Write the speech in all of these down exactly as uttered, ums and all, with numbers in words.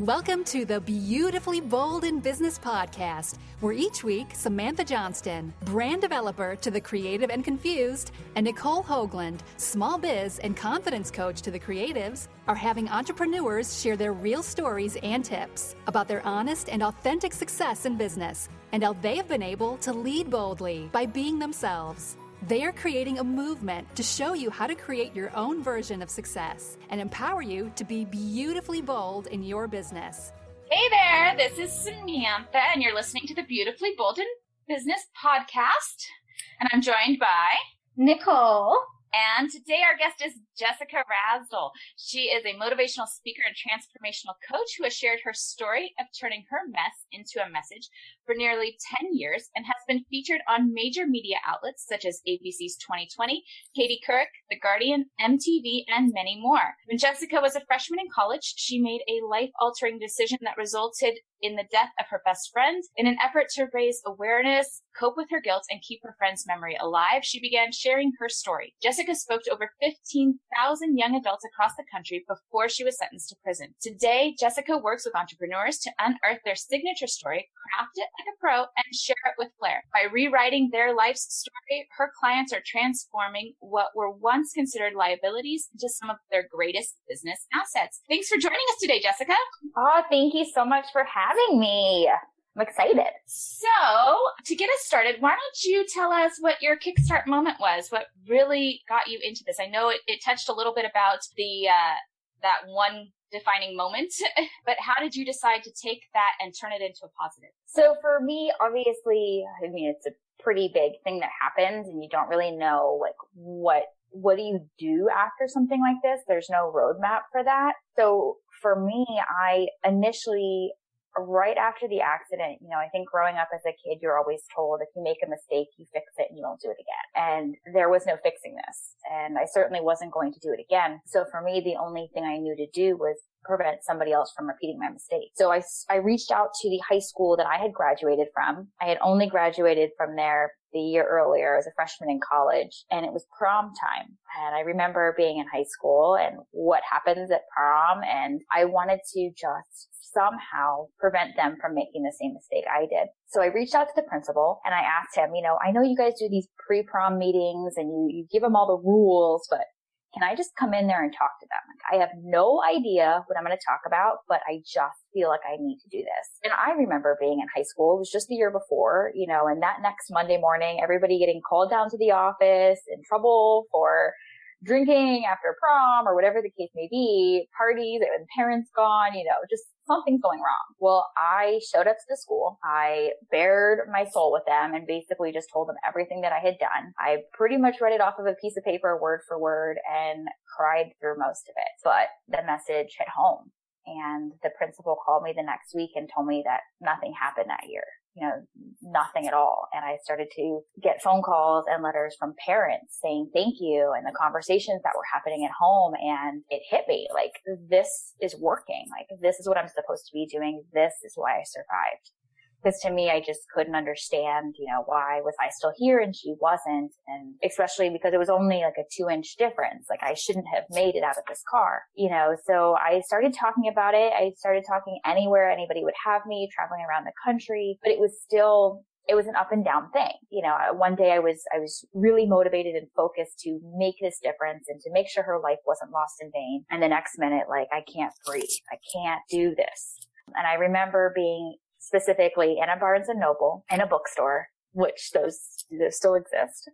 Welcome to the Beautifully Bold in Business podcast, where each week Samantha Johnston, brand developer to the creative and confused, and Nicole Hoagland, small biz and confidence coach to the creatives, are having entrepreneurs share their real stories and tips about their honest and authentic success in business and how they have been able to lead boldly by being themselves. They are creating a movement to show you how to create your own version of success and empower you to be beautifully bold in your business. Hey there, this is Samantha, and you're listening to the Beautifully Bold in Business podcast. And I'm joined by Nicole. And today our guest is Jessica Razdal. She is a motivational speaker and transformational coach who has shared her story of turning her mess into a message for nearly ten years and has been featured on major media outlets such as A B C's twenty twenty, Katie Couric, The Guardian, M T V, and many more. When Jessica was a freshman in college, she made a life-altering decision that resulted in the death of her best friend. In an effort to raise awareness, cope with her guilt, and keep her friend's memory alive, she began sharing her story. Jessica spoke to over fifteen thousand young adults across the country before she was sentenced to prison. Today, Jessica works with entrepreneurs to unearth their signature story, craft it like a pro, and share it with flair. By rewriting their life's story, her clients are transforming what were once considered liabilities into some of their greatest business assets. Thanks for joining us today, Jessica. Oh, thank you so much for having me. I'm excited. So, to get us started, why don't you tell us what your kickstart moment was? What really got you into this? I know it, it touched a little bit about the uh, that one defining moment, but how did you decide to take that and turn it into a positive? So for me, obviously, I mean, it's a pretty big thing that happens, and you don't really know, like, what what do you do after something like this? There's no roadmap for that. So for me, I initially, right after the accident, you know, I think growing up as a kid, you're always told if you make a mistake, you fix it and you don't do it again. And there was no fixing this. And I certainly wasn't going to do it again. So for me, the only thing I knew to do was prevent somebody else from repeating my mistake. So I, I reached out to the high school that I had graduated from. I had only graduated from there the year earlier as a freshman in college, and it was prom time. And I remember being in high school and what happens at prom, and I wanted to just somehow prevent them from making the same mistake I did. So I reached out to the principal and I asked him, you know, I know you guys do these pre-prom meetings and you, you give them all the rules, but can I just come in there and talk to them? Like, I have no idea what I'm going to talk about, but I just feel like I need to do this. And I remember being in high school. It was just the year before, you know, and that next Monday morning, everybody getting called down to the office in trouble for drinking after prom or whatever the case may be, parties and parents gone, you know, just something's going wrong. Well, I showed up to the school. I bared my soul with them and basically just told them everything that I had done. I pretty much read it off of a piece of paper word for word and cried through most of it. But the message hit home. And the principal called me the next week and told me that nothing happened that year. You know, nothing at all. And I started to get phone calls and letters from parents saying thank you, and the conversations that were happening at home. And it hit me like, this is working. Like, this is what I'm supposed to be doing. This is why I survived. Because to me, I just couldn't understand, you know, why was I still here and she wasn't? And especially because it was only like a two inch difference. Like, I shouldn't have made it out of this car, you know? So I started talking about it. I started talking anywhere anybody would have me, traveling around the country, but it was still, it was an up and down thing. You know, one day I was, I was really motivated and focused to make this difference and to make sure her life wasn't lost in vain. And the next minute, like, I can't breathe. I can't do this. And I remember being specifically in a Barnes and Noble, in a bookstore, which those, those still exist.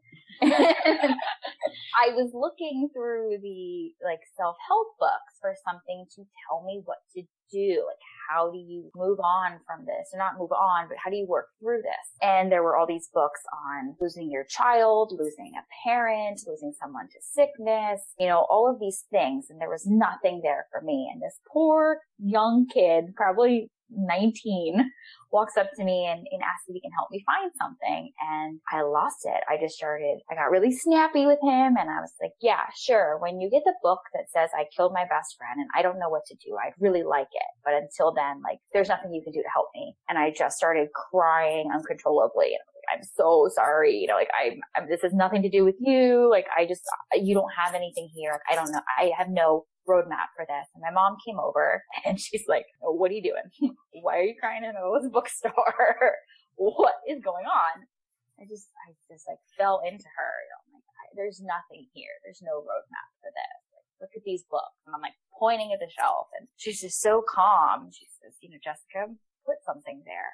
I was looking through the like self-help books for something to tell me what to do. Like, how do you move on from this? Or not move on, but how do you work through this? And there were all these books on losing your child, losing a parent, losing someone to sickness, you know, all of these things. And there was nothing there for me. And this poor young kid, probably nineteen, walks up to me and, and asks if he can help me find something. And I lost it. I just started, I got really snappy with him. And I was like, yeah, sure. When you get the book that says I killed my best friend and I don't know what to do, I'd really like it. But until then, like, there's nothing you can do to help me. And I just started crying uncontrollably. And I was I'm so sorry. You know, like I'm, I'm, this has nothing to do with you. Like I just, you don't have anything here. Like, I don't know. I have no roadmap for this. And my mom came over and she's like, oh, what are you doing? Why are you crying in the middle of the bookstore? What is going on? I just, I just like fell into her. You know, I'm like, there's nothing here. There's no roadmap for this. Like, look at these books. And I'm like pointing at the shelf and she's just so calm. She says, you know, Jessica, put something there.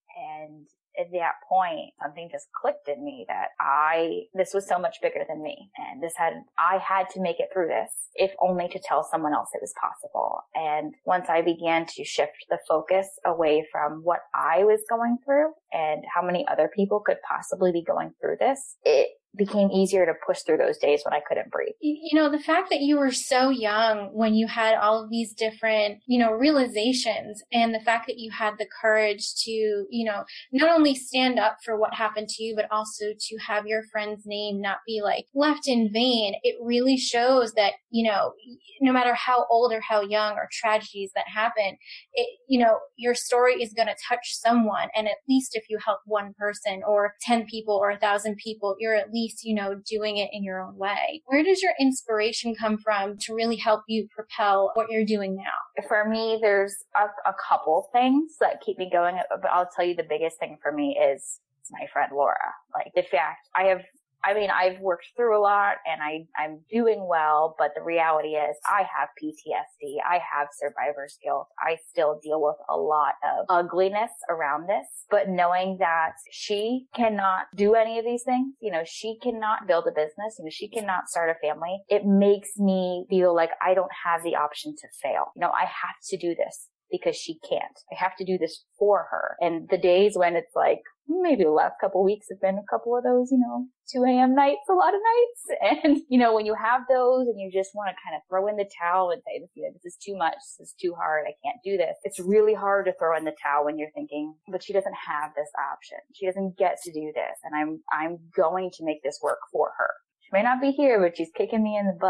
And at that point, something just clicked in me that I, this was so much bigger than me. And this had, I had to make it through this, if only to tell someone else it was possible. And once I began to shift the focus away from what I was going through and how many other people could possibly be going through this, it became easier to push through those days when I couldn't breathe. You know, the fact that you were so young when you had all of these different, you know, realizations, and the fact that you had the courage to, you know, not only stand up for what happened to you, but also to have your friend's name not be like left in vain. It really shows that, you know, no matter how old or how young or tragedies that happen, it, you know, your story is going to touch someone. And at least if you help one person or ten people or a thousand people, you're at least you know, doing it in your own way. Where does your inspiration come from to really help you propel what you're doing now? For me, there's a, a couple things that keep me going, but I'll tell you the biggest thing for me is my friend Laura. Like the fact I have, I mean, I've worked through a lot and I, I'm doing well, but the reality is I have P T S D. I have survivor's guilt. I still deal with a lot of ugliness around this, but knowing that she cannot do any of these things, you know, she cannot build a business, you know, she cannot start a family. It makes me feel like I don't have the option to fail. You know, I have to do this because she can't. I have to do this for her. And the days when it's like, maybe the last couple of weeks have been a couple of those, you know, two a.m. nights, a lot of nights. And, you know, when you have those and you just want to kind of throw in the towel and say, you know, this is too much, this is too hard, I can't do this. It's really hard to throw in the towel when you're thinking, but she doesn't have this option. She doesn't get to do this. And I'm, I'm going to make this work for her. She may not be here, but she's kicking me in the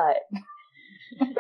butt.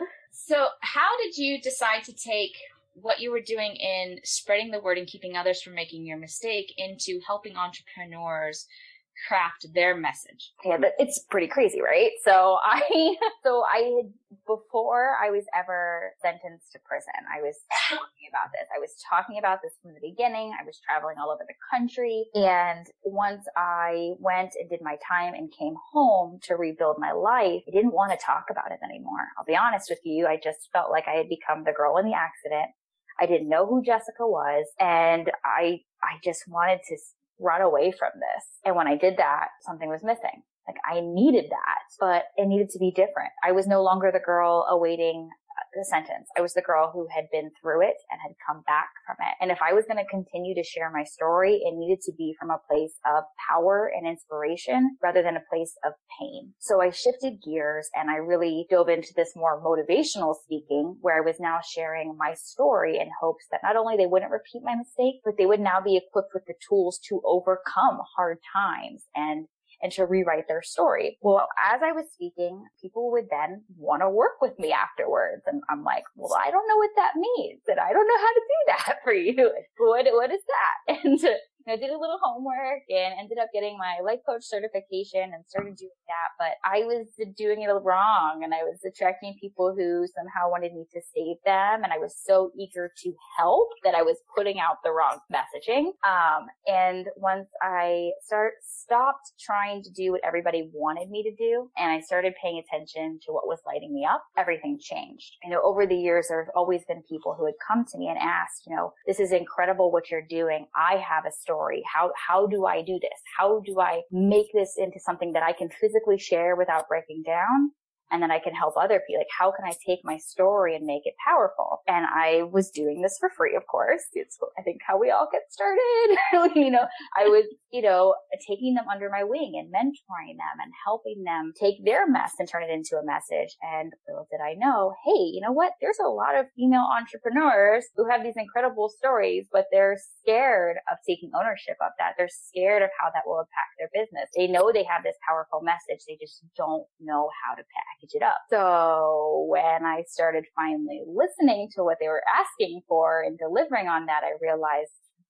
So how did you decide to take what you were doing in spreading the word and keeping others from making your mistake into helping entrepreneurs craft their message? Yeah, but it's pretty crazy, right? So I, so I had, before I was ever sentenced to prison, I was talking about this. I was talking about this from the beginning. I was traveling all over the country. And once I went and did my time and came home to rebuild my life, I didn't want to talk about it anymore. I'll be honest with you. I just felt like I had become the girl in the accident. I didn't know who Jessica was. And I, I just wanted to run away from this. And when I did that, something was missing. Like I needed that, but it needed to be different. I was no longer the girl awaiting the sentence. I was the girl who had been through it and had come back from it. And if I was going to continue to share my story, it needed to be from a place of power and inspiration rather than a place of pain. So I shifted gears and I really dove into this more motivational speaking, where I was now sharing my story in hopes that not only they wouldn't repeat my mistake, but they would now be equipped with the tools to overcome hard times and and to rewrite their story. Well, as I was speaking, people would then want to work with me afterwards. And I'm like, well, I don't know what that means. And I don't know how to do that for you. What, what is that? And I did a little homework and ended up getting my life coach certification and started doing that. But I was doing it wrong and I was attracting people who somehow wanted me to save them. And I was so eager to help that I was putting out the wrong messaging. Um, and once I start, stopped trying to do what everybody wanted me to do and I started paying attention to what was lighting me up, everything changed. You know, over the years, there have always been people who had come to me and asked, you know, this is incredible what you're doing. I have a story. How, how do I do this? How do I make this into something that I can physically share without breaking down? And then I can help other people. Like, how can I take my story and make it powerful? And I was doing this for free, of course. It's, I think, how we all get started. you know, I was, you know, taking them under my wing and mentoring them and helping them take their mess and turn it into a message. And little did I know, hey, you know what? There's a lot of female entrepreneurs who have these incredible stories, but they're scared of taking ownership of that. They're scared of how that will impact their business. They know they have this powerful message. They just don't know how to package it up. So when I started finally listening to what they were asking for and delivering on that, I realized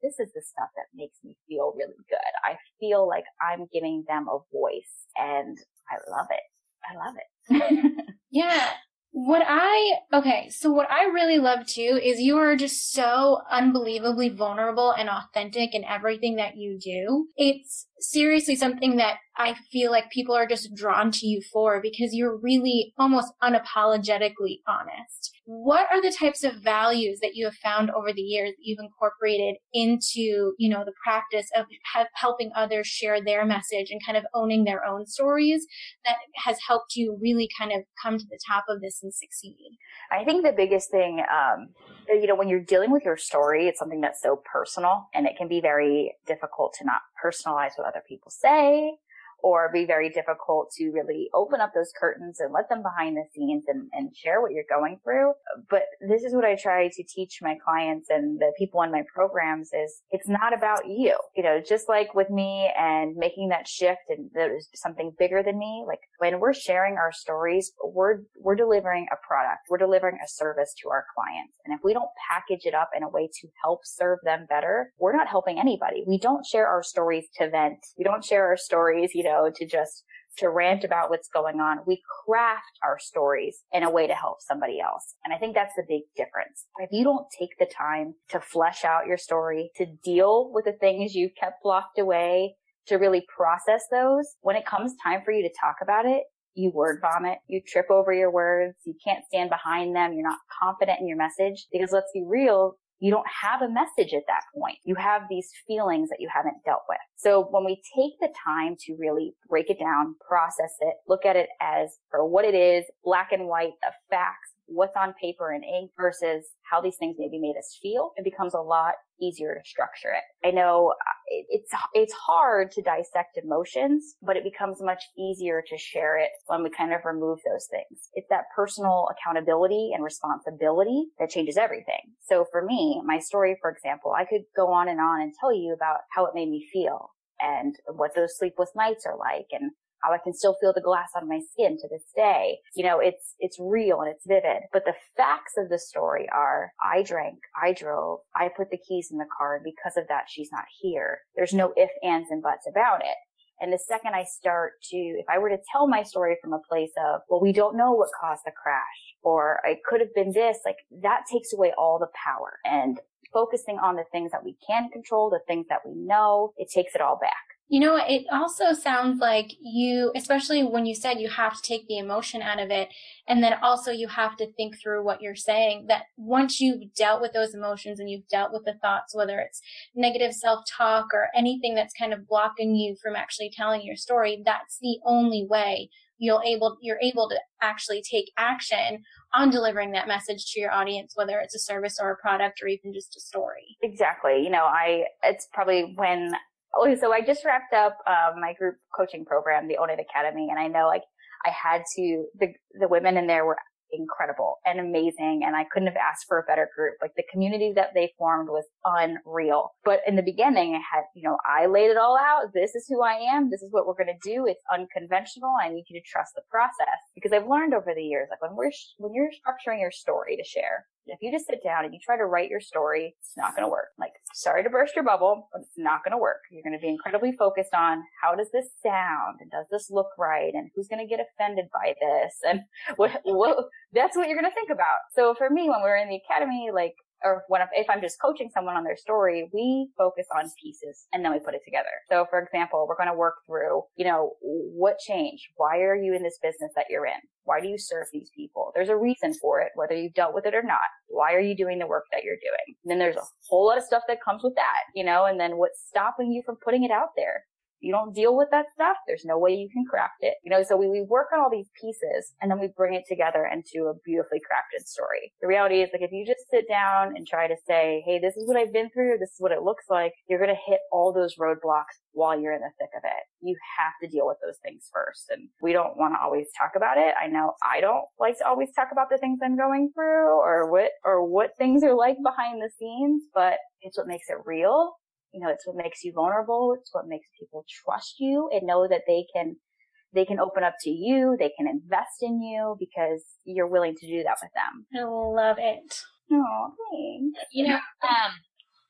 this is the stuff that makes me feel really good. I feel like I'm giving them a voice, and I love it. I love it. Yeah. What I, okay, so what I really love too is you are just so unbelievably vulnerable and authentic in everything that you do. It's seriously something that I feel like people are just drawn to you for, because you're really almost unapologetically honest. What are the types of values that you have found over the years that you've incorporated into, you know, the practice of ha- helping others share their message and kind of owning their own stories that has helped you really kind of come to the top of this and succeed? I think the biggest thing, um, you know, when you're dealing with your story, it's something that's so personal, and it can be very difficult to not personalize what other people say, or be very difficult to really open up those curtains and let them behind the scenes and, and share what you're going through. But this is what I try to teach my clients and the people in my programs is it's not about you. You know, just like with me and making that shift, and there's something bigger than me. Like when we're sharing our stories, we're, we're delivering a product. We're delivering a service to our clients. And if we don't package it up in a way to help serve them better, we're not helping anybody. We don't share our stories to vent. We don't share our stories, you know, to just to rant about what's going on. We craft our stories in a way to help somebody else. And I think that's the big difference. If you don't take the time to flesh out your story, to deal with the things you've kept locked away, to really process those, when it comes time for you to talk about it, you word vomit, you trip over your words, you can't stand behind them, you're not confident in your message. Because let's be real, you don't have a message at that point. You have these feelings that you haven't dealt with. So when we take the time to really break it down, process it, look at it as for what it is, black and white, the facts, what's on paper and ink versus how these things maybe made us feel, it becomes a lot easier to structure it. I know it's it's hard to dissect emotions, but it becomes much easier to share it when we kind of remove those things. It's that personal accountability and responsibility that changes everything. So for me, my story, for example, I could go on and on and tell you about how it made me feel and what those sleepless nights are like and how I can still feel the glass on my skin to this day. You know, it's, it's real and it's vivid. But the facts of the story are, I drank, I drove, I put the keys in the car, and because of that, she's not here. There's no ifs, ands, and buts about it. And the second I start to, if I were to tell my story from a place of, well, we don't know what caused the crash, or it could have been this, like that takes away all the power. And focusing on the things that we can control, the things that we know, it takes it all back. You know, it also sounds like you, especially when you said you have to take the emotion out of it, and then also you have to think through what you're saying, that once you've dealt with those emotions and you've dealt with the thoughts, whether it's negative self-talk or anything that's kind of blocking you from actually telling your story, that's the only way you'll able, you're able to actually take action on delivering that message to your audience, whether it's a service or a product or even just a story. Exactly. You know, I, it's probably when Oh, so I just wrapped up um, my group coaching program, the Own It Academy, and I know like I had to, the the women in there were incredible and amazing, and I couldn't have asked for a better group. Like the community that they formed was unreal. But in the beginning, I had, you know, I laid it all out. This is who I am. This is what we're going to do. It's unconventional. I need you to trust the process, because I've learned over the years, like when we're when you're structuring your story to share, if you just sit down and you try to write your story, it's not going to work. Like, sorry to burst your bubble, but it's not going to work. You're going to be incredibly focused on how does this sound, and does this look right, and who's going to get offended by this, and what, what that's what you're going to think about. So for me, when we're in the academy, like, or when if, if I'm just coaching someone on their story, we focus on pieces and then we put it together. So for example, we're going to work through, you know, what changed? Why are you in this business that you're in? Why do you serve these people? There's a reason for it, whether you've dealt with it or not. Why are you doing the work that you're doing? And then there's a whole lot of stuff that comes with that, you know, and then what's stopping you from putting it out there? You don't deal with that stuff, there's no way you can craft it. You know, so we, we work on all these pieces and then we bring it together into a beautifully crafted story. The reality is, like, if you just sit down and try to say, hey, this is what I've been through, this is what it looks like, you're going to hit all those roadblocks while you're in the thick of it. You have to deal with those things first. And we don't want to always talk about it. I know I don't like to always talk about the things I'm going through or what, or what things are like behind the scenes, but it's what makes it real. You know, it's what makes you vulnerable. It's what makes people trust you and know that they can, they can open up to you. They can invest in you because you're willing to do that with them. I love it. Oh, thanks. You know, um,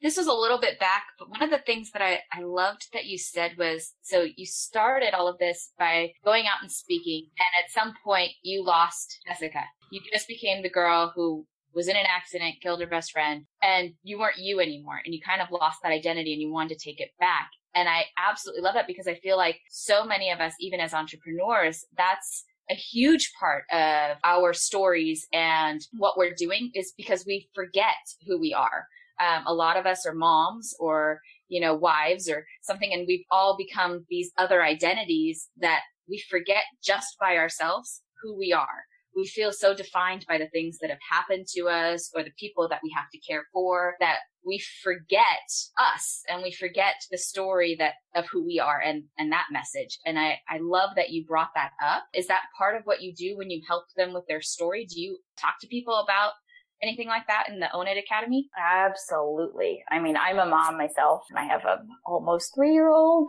this was a little bit back, but one of the things that I, I loved that you said was, so you started all of this by going out and speaking, and at some point you lost Jessica. You just became the girl who was in an accident, killed her best friend, and you weren't you anymore, and you kind of lost that identity and you wanted to take it back. And I absolutely love that, because I feel like so many of us, even as entrepreneurs, that's a huge part of our stories and what we're doing is because we forget who we are. Um, a lot of us are moms or, you know, wives or something, and we've all become these other identities that we forget just by ourselves who we are. We feel so defined by the things that have happened to us or the people that we have to care for that we forget us and we forget the story that of who we are and, and that message. And I, I love that you brought that up. Is that part of what you do when you help them with their story? Do you talk to people about anything like that in the Own It Academy? Absolutely. I mean, I'm a mom myself and I have a almost three-year-old,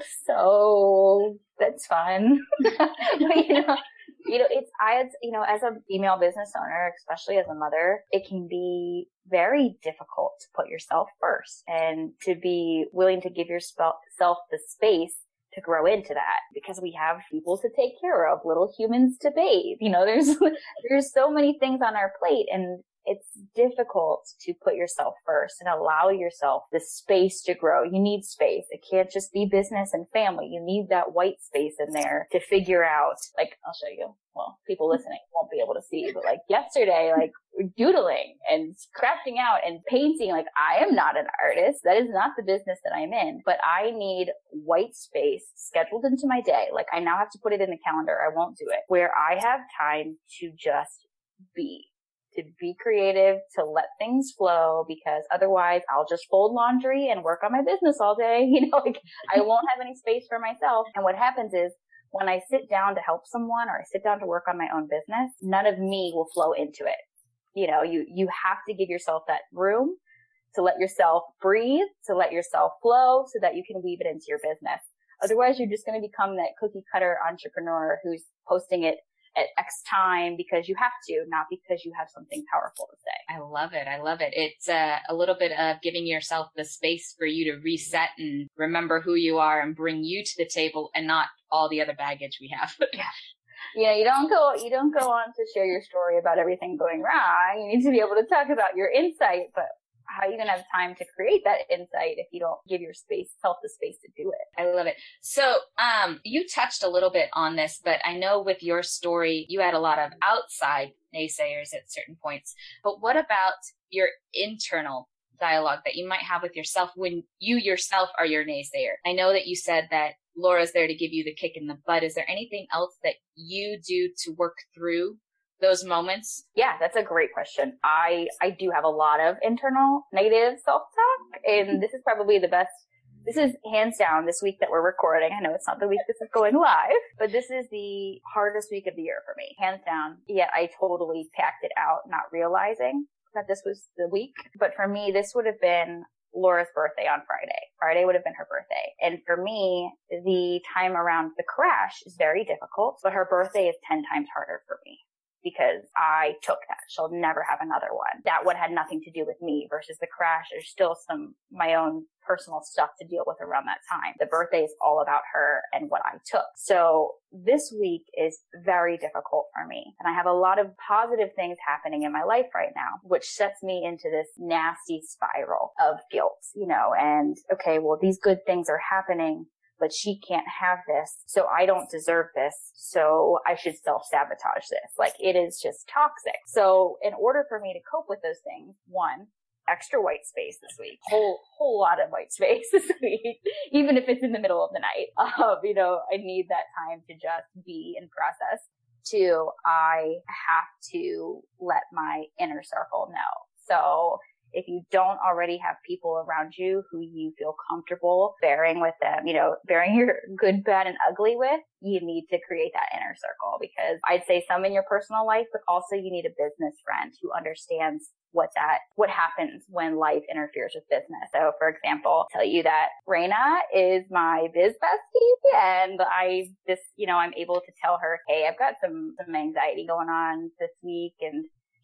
so that's fun. But, you know, You know, it's, I, you know, as a female business owner, especially as a mother, it can be very difficult to put yourself first and to be willing to give yourself the space to grow into that, because we have people to take care of, little humans to bathe. You know, there's, there's so many things on our plate, and it's difficult to put yourself first and allow yourself the space to grow. You need space. It can't just be business and family. You need that white space in there to figure out, like, I'll show you. Well, people listening won't be able to see, but like yesterday, like doodling and crafting out and painting. Like, I am not an artist. That is not the business that I'm in, but I need white space scheduled into my day. Like, I now have to put it in the calendar. I won't do it, where I have time to just be. To be creative, to let things flow, because otherwise I'll just fold laundry and work on my business all day. You know, like I won't have any space for myself. And what happens is when I sit down to help someone or I sit down to work on my own business, none of me will flow into it. You know, you, you have to give yourself that room to let yourself breathe, to let yourself flow so that you can weave it into your business. Otherwise, you're just going to become that cookie cutter entrepreneur who's posting it at X time because you have to, not because you have something powerful to say. I love it. I love it. It's uh, a little bit of giving yourself the space for you to reset and remember who you are and bring you to the table and not all the other baggage we have. Yeah. You know, you don't go, you don't go on to share your story about everything going wrong. You need to be able to talk about your insight, but how are you going to have time to create that insight if you don't give your space, self the space to do it? I love it. So, um, you touched a little bit on this, but I know with your story, you had a lot of outside naysayers at certain points, but what about your internal dialogue that you might have with yourself when you yourself are your naysayer? I know that you said that Laura's there to give you the kick in the butt. Is there anything else that you do to work through those moments? Yeah, that's a great question. I, I do have a lot of internal negative self-talk, and this is probably the best. This is hands down this week that we're recording. I know it's not the week this is going live, but this is the hardest week of the year for me. Hands down. Yet I totally packed it out, not realizing that this was the week. But for me, this would have been Laura's birthday on Friday. Friday would have been her birthday. And for me, the time around the crash is very difficult, but her birthday is ten times harder for me, because I took that. She'll never have another one. That one had nothing to do with me versus the crash. There's still some, my own personal stuff to deal with around that time. The birthday is all about her and what I took. So this week is very difficult for me. And I have a lot of positive things happening in my life right now, which sets me into this nasty spiral of guilt, you know, and okay, well, these good things are happening, but she can't have this, so I don't deserve this, so I should self-sabotage this. Like, it is just toxic. So in order for me to cope with those things, one, extra white space this week, whole whole lot of white space this week, even if it's in the middle of the night. Um, you know, I need that time to just be and process. Two, I have to let my inner circle know. So if you don't already have people around you who you feel comfortable bearing with them, you know, bearing your good, bad, and ugly with, you need to create that inner circle, because I'd say some in your personal life, but also you need a business friend who understands what that, what happens when life interferes with business. So for example, I'll tell you that Raina is my biz bestie, and I just, you know, I'm able to tell her, hey, I've got some, some anxiety going on this week, and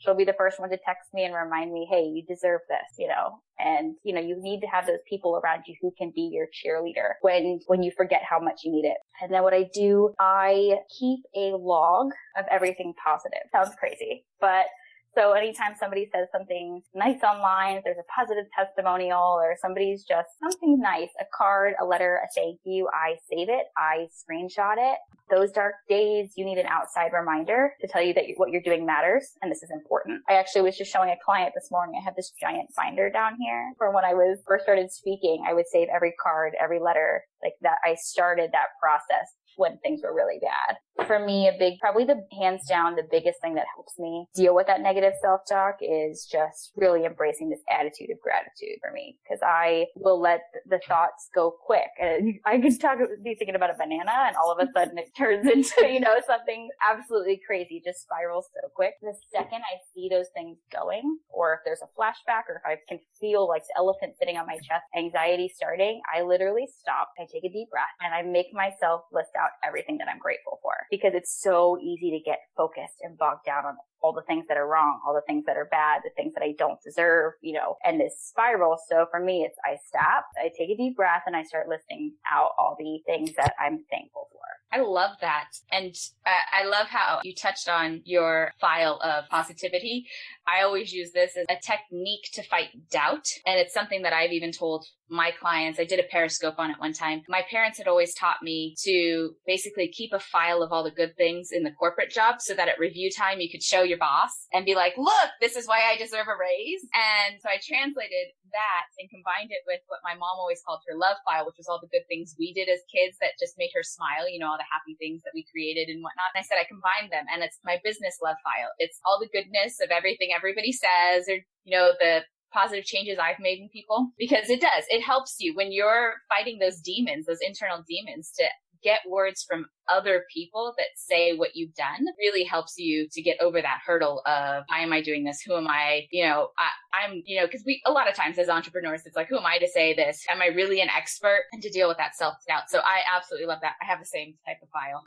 She'll be the first one to text me and remind me, hey, you deserve this, you know, and, you know, you need to have those people around you who can be your cheerleader when, when you forget how much you need it. And then what I do, I keep a log of everything positive. Sounds crazy, but so anytime somebody says something nice online, if there's a positive testimonial or somebody's just something nice, a card, a letter, a thank you, I save it, I screenshot it. Those dark days, you need an outside reminder to tell you that what you're doing matters, and this is important. I actually was just showing a client this morning. I had this giant binder down here for when I was first started speaking. I would save every card, every letter, like that. I started that process when things were really bad. For me, a big, probably the hands down, the biggest thing that helps me deal with that negative self-talk is just really embracing this attitude of gratitude for me. Cause I will let the thoughts go quick. And I can talk, be thinking about a banana and all of a sudden it turns into, you know, something absolutely crazy, just spirals so quick. The second I see those things going, or if there's a flashback, or if I can feel like the elephant sitting on my chest, anxiety starting, I literally stop. I take a deep breath and I make myself list out everything that I'm grateful for, because it's so easy to get focused and bogged down on all the things that are wrong, all the things that are bad, the things that I don't deserve, you know, and this spiral. So for me, it's I stop, I take a deep breath, and I start listing out all the things that I'm thankful for. I love that. And uh, I love how you touched on your file of positivity. I always use this as a technique to fight doubt. And it's something that I've even told my clients. I did a Periscope on it one time. My parents had always taught me to basically keep a file of all the good things in the corporate job so that at review time, you could show your boss and be like, look, this is why I deserve a raise. And so I translated that and combined it with what my mom always called her love file, which was all the good things we did as kids that just made her smile, you know, all the happy things that we created and whatnot. And I said, I combined them, and it's my business love file. It's all the goodness of everything everybody says, or, you know, the positive changes I've made in people, because it does. It helps you when you're fighting those demons, those internal demons, to get words from other people that say what you've done. Really helps you to get over that hurdle of, why am I doing this? Who am I? You know, I, I'm, you know, because we, a lot of times as entrepreneurs, it's like, who am I to say this? Am I really an expert? And to deal with that self-doubt. So I absolutely love that. I have the same type of file.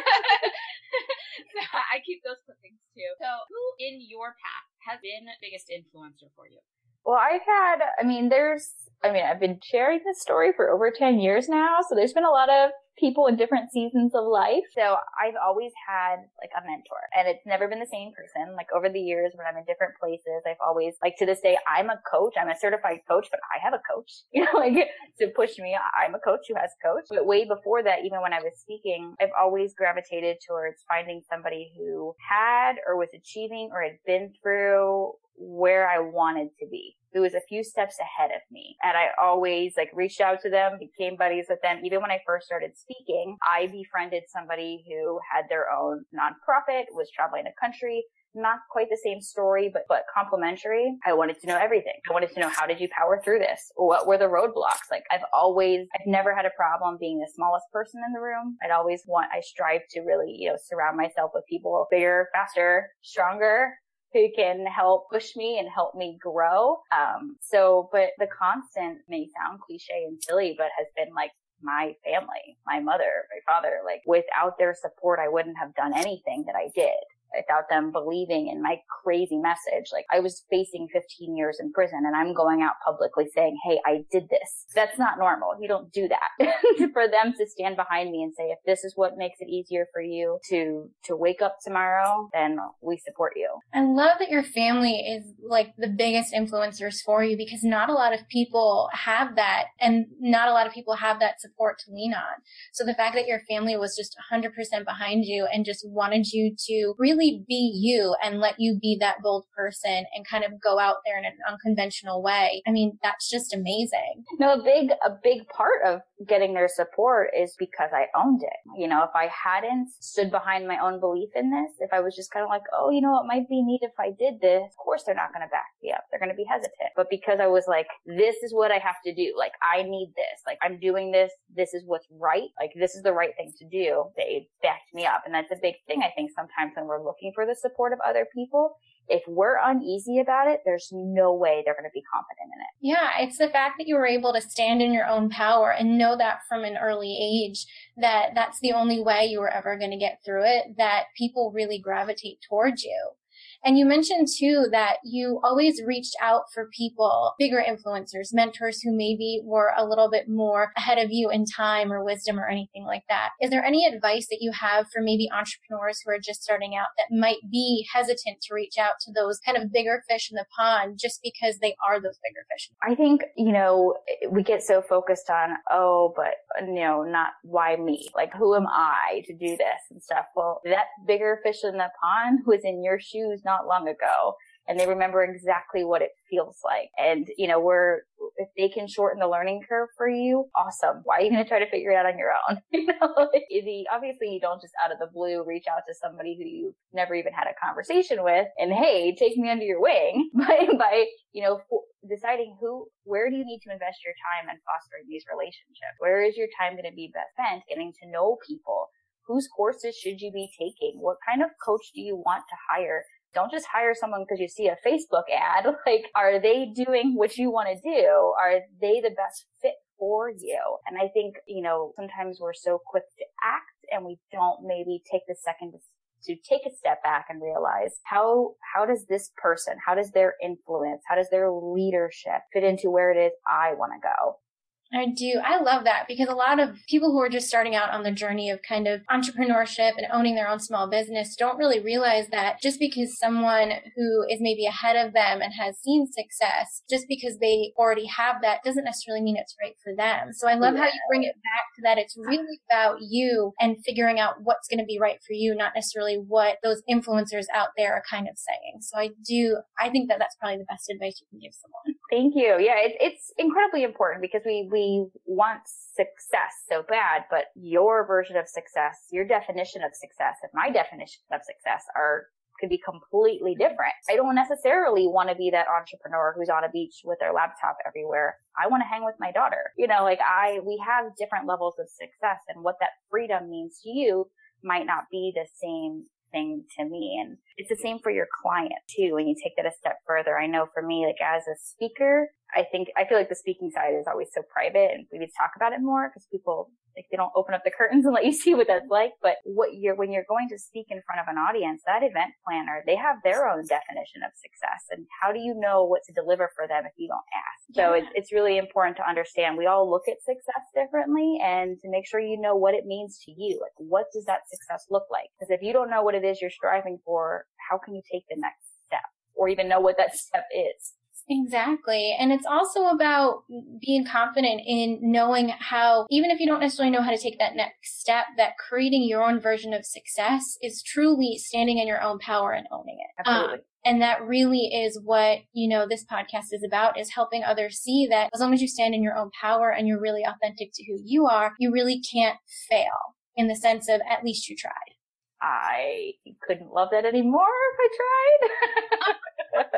I keep those clippings too. So who in your path has been the biggest influencer for you? Well, I've had, I mean, there's, I mean, I've been sharing this story for over ten years now. So there's been a lot of people in different seasons of life. So I've always had like a mentor, and it's never been the same person. Like over the years when I'm in different places, I've always, like to this day, I'm a coach. I'm a certified coach, but I have a coach, you know, like to push me. I'm a coach who has a coach. But way before that, even when I was speaking, I've always gravitated towards finding somebody who had or was achieving or had been through where I wanted to be, who was a few steps ahead of me. And I always like reached out to them, became buddies with them. Even when I first started speaking, I befriended somebody who had their own nonprofit, was traveling the country. Not quite the same story, but, but complementary. I wanted to know everything. I wanted to know, how did you power through this? What were the roadblocks? Like I've always, I've never had a problem being the smallest person in the room. I'd always want, I strive to really, you know, surround myself with people bigger, faster, stronger, who can help push me and help me grow. Um, so, but the constant may sound cliche and silly, but has been like my family, my mother, my father. Like without their support, I wouldn't have done anything that I did. Without them believing in my crazy message. Like I was facing fifteen years in prison, and I'm going out publicly saying, hey, I did this. That's not normal. You don't do that. For them to stand behind me and say, if this is what makes it easier for you to, to wake up tomorrow, then we support you. I love that your family is like the biggest influencers for you, because not a lot of people have that, and not a lot of people have that support to lean on. So the fact that your family was just one hundred percent behind you and just wanted you to really be you and let you be that bold person and kind of go out there in an unconventional way. I mean, that's just amazing. No, a big, a big part of getting their support is because I owned it. You know, if I hadn't stood behind my own belief in this, if I was just kind of like, oh, you know, it might be neat if I did this, of course they're not going to back me up. They're going to be hesitant. But because I was like, this is what I have to do. Like, I need this. Like, I'm doing this. This is what's right. Like, this is the right thing to do. They backed me up. And that's a big thing, I think, sometimes when we're looking for the support of other people. If we're uneasy about it, there's no way they're going to be confident in it. Yeah, it's the fact that you were able to stand in your own power and know that from an early age, that that's the only way you were ever going to get through it, that people really gravitate towards you. And you mentioned too that you always reached out for people, bigger influencers, mentors who maybe were a little bit more ahead of you in time or wisdom or anything like that. Is there any advice that you have for maybe entrepreneurs who are just starting out that might be hesitant to reach out to those kind of bigger fish in the pond just because they are those bigger fish? I think, you know, we get so focused on, oh, but no, not why me? Like, who am I to do this and stuff? Well, that bigger fish in the pond was in your shoes not long ago, and they remember exactly what it feels like. And, you know, we're, if they can shorten the learning curve for you, awesome. Why are you going to try to figure it out on your own? You know, the, obviously you don't just out of the blue reach out to somebody who you've never even had a conversation with and, hey, take me under your wing by, by, you know, deciding who, where do you need to invest your time in fostering these relationships? Where is your time going to be best spent getting to know people? Whose courses should you be taking? What kind of coach do you want to hire? Don't just hire someone because you see a Facebook ad. Like, are they doing what you want to do? Are they the best fit for you? And I think, you know, sometimes we're so quick to act and we don't maybe take the second to to take a step back and realize how, how does this person, how does their influence, how does their leadership fit into where it is I want to go? I do. I love that because a lot of people who are just starting out on the journey of kind of entrepreneurship and owning their own small business don't really realize that just because someone who is maybe ahead of them and has seen success, just because they already have that doesn't necessarily mean it's right for them. So I love yeah. how you bring it back to that. It's really about you and figuring out what's going to be right for you, not necessarily what those influencers out there are kind of saying. So I do, I think that that's probably the best advice you can give someone. Thank you. Yeah, it, it's incredibly important because we, we want success so bad, but your version of success, your definition of success, and my definition of success are could be completely different. I don't necessarily want to be that entrepreneur who's on a beach with their laptop everywhere. I want to hang with my daughter. You know, like I, we have different levels of success, and what that freedom means to you might not be the same thing to me. And it's the same for your client too. When you take that a step further, I know for me, like as a speaker, I think, I feel like the speaking side is always so private and we need to talk about it more because people, like they don't open up the curtains and let you see what that's like. But what you're, when you're going to speak in front of an audience, that event planner, they have their own definition of success. And how do you know what to deliver for them if you don't ask? Yeah. So it's, it's really important to understand we all look at success differently and to make sure you know what it means to you. Like, what does that success look like? Because if you don't know what it is you're striving for, how can you take the next step or even know what that step is? Exactly. And it's also about being confident in knowing how, even if you don't necessarily know how to take that next step, that creating your own version of success is truly standing in your own power and owning it. Absolutely. Um, and that really is what, you know, this podcast is about, is helping others see that as long as you stand in your own power and you're really authentic to who you are, you really can't fail in the sense of at least you tried. I couldn't love that anymore if I tried.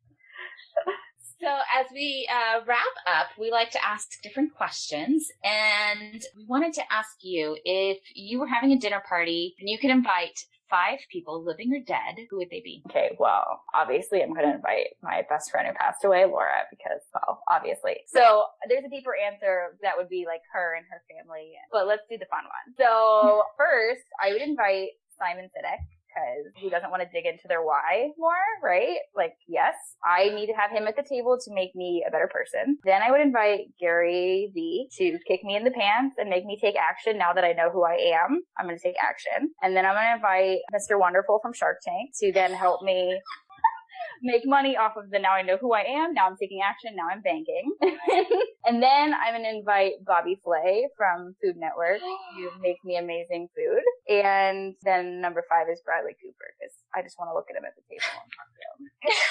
So as we uh, wrap up, we like to ask different questions, and we wanted to ask you, if you were having a dinner party and you could invite five people, living or dead, who would they be? Okay, well, obviously I'm going to invite my best friend who passed away, Laura, because, well, obviously. So there's a deeper answer that would be like her and her family, but let's do the fun one. So first, I would invite Simon Sinek. Because who doesn't want to dig into their why more, right? Like, yes, I need to have him at the table to make me a better person. Then I would invite Gary Vee to kick me in the pants and make me take action. Now that I know who I am, I'm going to take action. And then I'm going to invite Mister Wonderful from Shark Tank to then help me make money off of the now I know who I am, now I'm taking action, now I'm banking. And then I'm going to invite Bobby Flay from Food Network to make me amazing food. And then number five is Bradley Cooper, because I just want to look at him at the table and talk to him.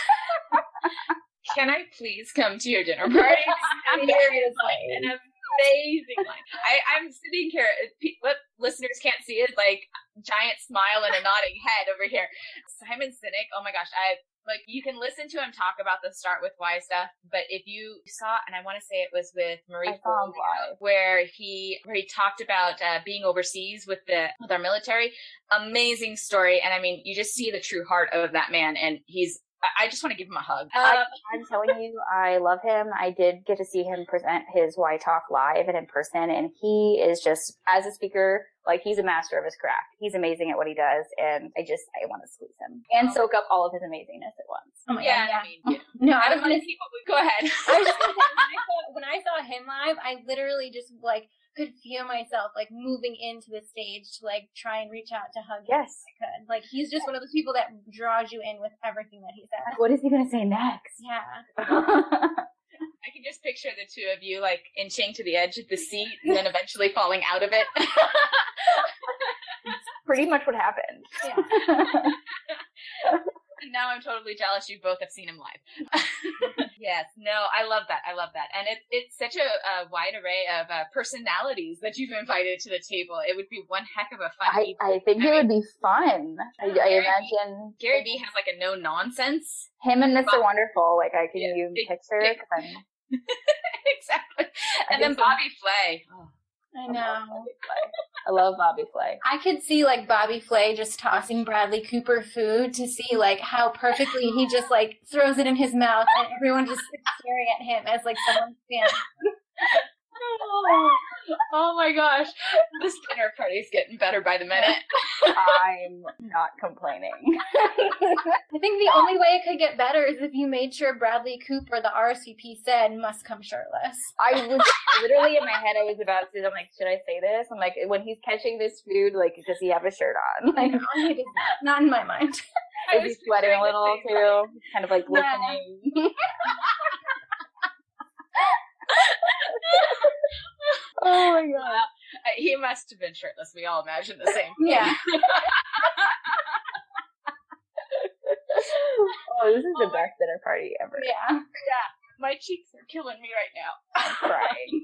Can I please come to your dinner party? I'm very like an amazing line. I, I'm sitting here, what listeners can't see is like giant smile and a nodding head over here. Simon Sinek, oh my gosh, I Like, you can listen to him talk about the Start With Why stuff, but if you saw, and I want to say it was with Marie Forleo, where he where he talked about uh, being overseas with the with our military, amazing story. And I mean, you just see the true heart of that man, and he's I just want to give him a hug. I, Um, I'm telling you, I love him. I did get to see him present his Y Talk live and in person, and he is just, as a speaker, like, he's a master of his craft. He's amazing at what he does, and I just, I want to squeeze him and soak up all of his amazingness at once. Oh my yeah, God, yeah. I mean, yeah. No, I I was don't want gonna to keep up with, go ahead. I was just gonna say, when I saw, when I saw him live, I literally just like could feel myself like moving into the stage to like try and reach out to hug him Yes. if I could. Like, he's just one of those people that draws you in with everything that he says. What is he going to say next? Yeah. I can just picture the two of you like inching to the edge of the seat and then eventually falling out of it. Pretty much what happened. Yeah. And now I'm totally jealous you both have seen him live. Yes, no, I love that. I love that. And it's it's such a, a wide array of uh, personalities that you've invited to the table. It would be one heck of a fun I, evening. I think I it mean, would be fun. I, I Gary imagine Gary Vee has like a no nonsense. him and Mister Wonderful, like, I can Yeah, even big- picture big- it. 'Cause I'm- Exactly. I And then think so. Bobby Flay. Oh. I I love know. Bobby Flay. I love Bobby Flay. I could see like Bobby Flay just tossing Bradley Cooper food to see like how perfectly he just like throws it in his mouth and everyone just sits staring at him as like someone's fan. Oh, oh my gosh. This dinner party's getting better by the minute. I'm not complaining. I think the only way it could get better is if you made sure Bradley Cooper, the R S V P, said must come shirtless. I was literally in my head, I was about to, I'm like, should I say this? I'm like, when he's catching this food, like, does he have a shirt on? Like, No, he does not. Not in my mind. I is he was sweating a picturing the little same too? Kind of like Yeah. listening. Oh my god. Uh, he must have been shirtless. We all imagine the same. Yeah. Oh, this is the best dinner party ever. Yeah. My cheeks are killing me right now. I'm crying.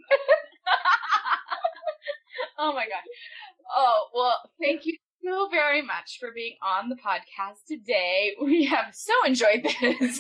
Oh my gosh. Oh, well, thank you so very much for being on the podcast today. We have so enjoyed this.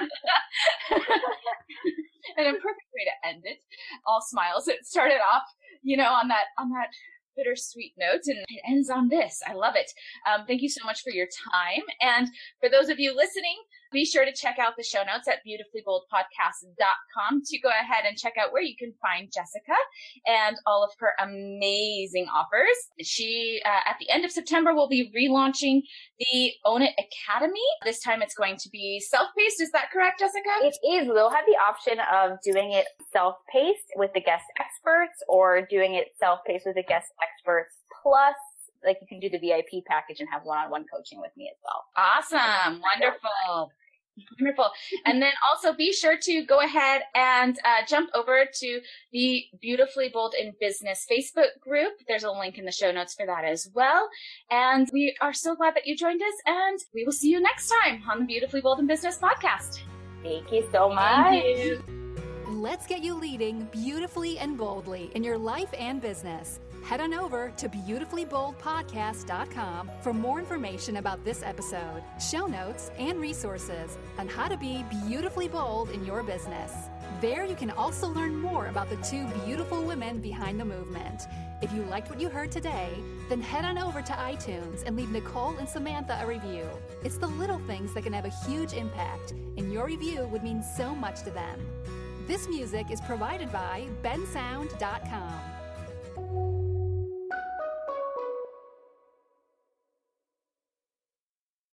And a perfect way to end it. All smiles. It started off, you know, on that on that bittersweet note, and it ends on this. I love it. Um, thank you so much for your time. And for those of you listening, be sure to check out the show notes at beautifully bold podcast dot com to go ahead and check out where you can find Jessica and all of her amazing offers. She, uh, at the end of September, will be relaunching the Own It Academy. This time it's going to be self-paced. Is that correct, Jessica? It is. We'll have the option of doing it self-paced with the guest experts or doing it self-paced with the guest experts plus, like, you can do the V I P package and have one-on-one coaching with me as well. Awesome. Wonderful. Wonderful. And then also be sure to go ahead and uh, jump over to the Beautifully Bold in Business Facebook group. There's a link in the show notes for that as well. And we are so glad that you joined us, and we will see you next time on the Beautifully Bold in Business podcast. Thank you so much. Thank you. Let's get you leading beautifully and boldly in your life and business. Head on over to beautifully bold podcast dot com for more information about this episode, show notes, and resources on how to be beautifully bold in your business. There you can also learn more about the two beautiful women behind the movement. If you liked what you heard today, then head on over to iTunes and leave Nicole and Samantha a review. It's the little things that can have a huge impact, and your review would mean so much to them. This music is provided by bensound dot com.